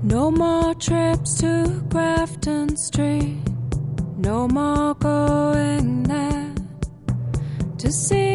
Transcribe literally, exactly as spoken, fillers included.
No more trips to Grafton Street, no more going there to see